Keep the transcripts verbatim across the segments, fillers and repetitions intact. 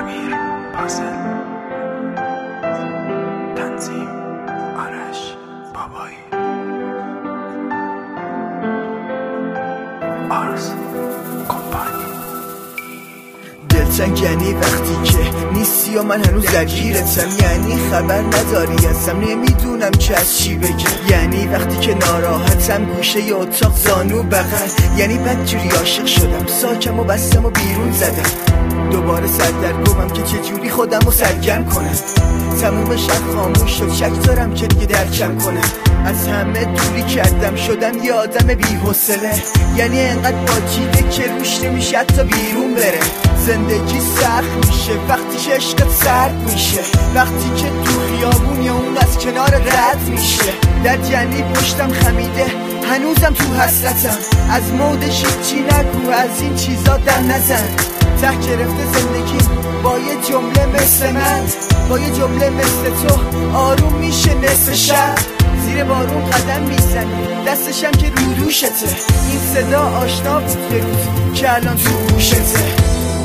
امیر پازل، تنظیم آرش بابایی، آرز کمپانی. دلتنگ یعنی وقتی که نیستی و من هنوز درگیرتم، یعنی خبر نداری ازم، نمیدونم چه از چی بگم، یعنی وقتی که ناراحتم گوشه ی اتاق زانو بغل، یعنی بدجوری عاشق شدم ساکم و بستم و بیرون زدم، دوباره سردرگمم که چجوری خودم رو سرگرم کنم، تموم شب خاموش شد شک دارم که دیگه درکم کنم، از همه دوری کردم شدم یه آدم بی حوصله، یعنی انقدر باجیده که روش نمیشه حتی بیرون بره، زندگی سخت میشه وقتی که عشقت سرد میشه، وقتی که تو خیابون یا اون از کنار رد میشه، درد یعنی پشتم خمیده هنوزم تو حسرتم، از مودش چی نگو از این چیزا در نزن، ته گرفته زندگی با یه جمله مثل من، با یه جمله مثل تو آروم میشه نصف شب، زیر بارون قدم میزنی دستشم که رو دوشته، این صدا آشنا بود یه روز که الان تو گوشته.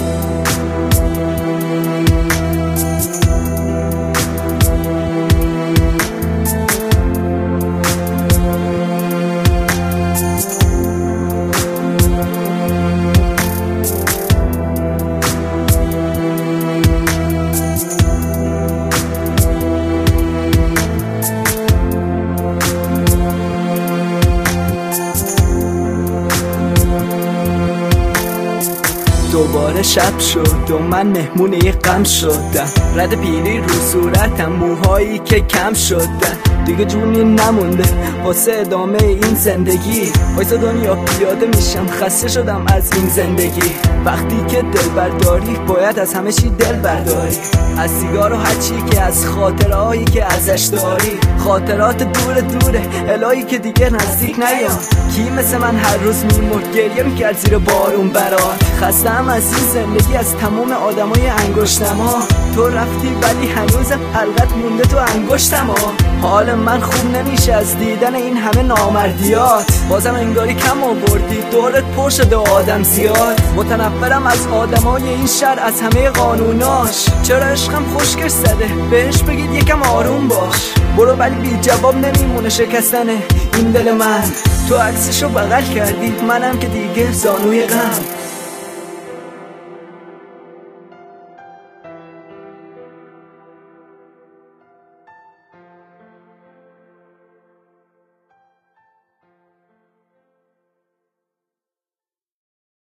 دوباره شب شد و من مهمون یه غم شدم، رد پیری رو صورتم، موهایی که کم شدن، دیگه جونی نمونده واسه ادامه این زندگی، واسه دنیا پیاده میشم خسته شدم از این زندگی، وقتی که دل برداری باید از همه چی دل برداری، از سیگار و هرچی که از خاطرهایی که ازش داری، خاطرات دور دوره الهی که دیگه نزدیک نیام، کی مثل من هر روز میمرد گریه میکرد زیر بارون برات، خستم از این زندگی از تمام آدمای انگشتم ها، تو رفتی ولی هنوزم حلقت مونده تو انگشتم ها، حال من خوب نمیشه از دیدن این همه نامردیات، بازم انگاری کم آوردی دورت پر شده آدم زیاد، متنفرم از آدمای این شهر از همه قانوناش، چرا عشقم خوشگش زده بهش بگید یکم آروم باش، برو ولی بی جواب نمیمونه شکستن این دل من، تو عکسشو بغل کردی منم که دیگه زانوی غم.